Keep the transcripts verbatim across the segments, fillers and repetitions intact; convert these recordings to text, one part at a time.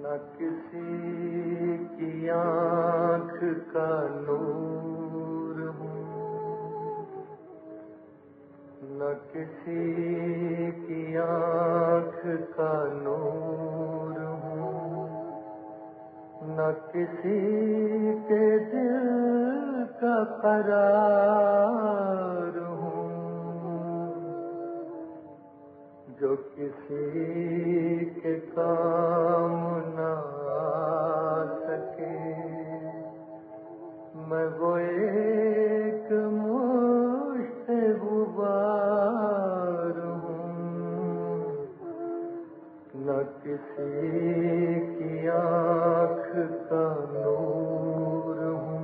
نہ کسی کی آنکھ کا نور ہوں، نہ کسی کی آنکھ کا نور ہوں، نہ کسی کے دل کا قرار ہوں، جو کسی کے کام نہ آ سکے، میں وہ ایک مشت غبار ہوں، نہ کسی کی آنکھ کا نور ہوں۔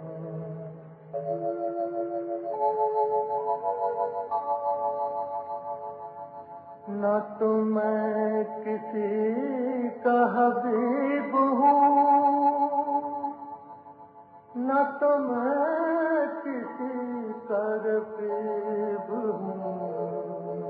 نہ تو میں کسی کا حبیب ہوں، نہ تو میں کسی کا رقیب ہوں،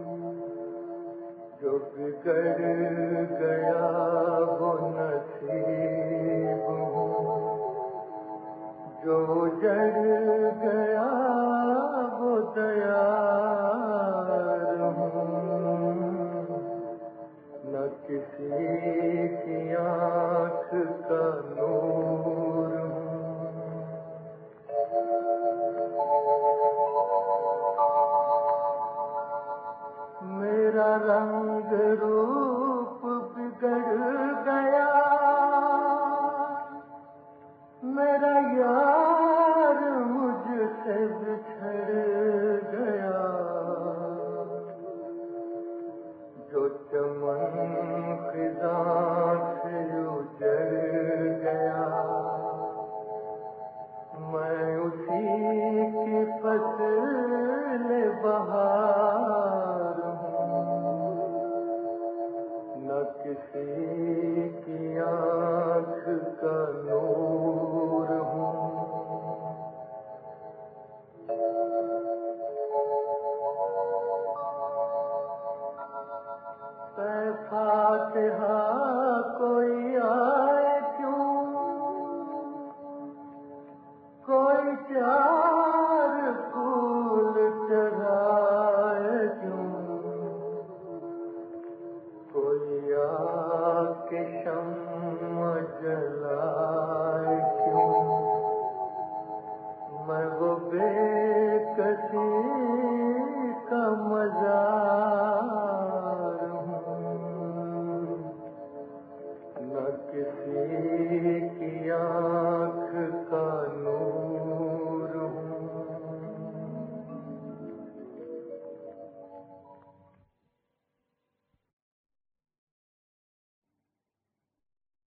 جو بگڑ گیا وہ نصیب ہوں، جو جڑ گیا وہ دیار ہوں، نہ کسی کی آنکھ کا نور ہوں۔ میرا رنگ روپ بگڑ گیا، میرا یار مجھ سے بچھڑ گیا، جو چمن خزاں سے اجڑ گیا، میں اسی کی فصل بہار ہوں، نہ کسی کی آنکھ کا نور ہوں۔ اے فاتحہ کوئی آئے کیوں، کوئی چار پھول چڑھائے کیوں، کوئی آ کے شمع جلائے کیوں، میں وہ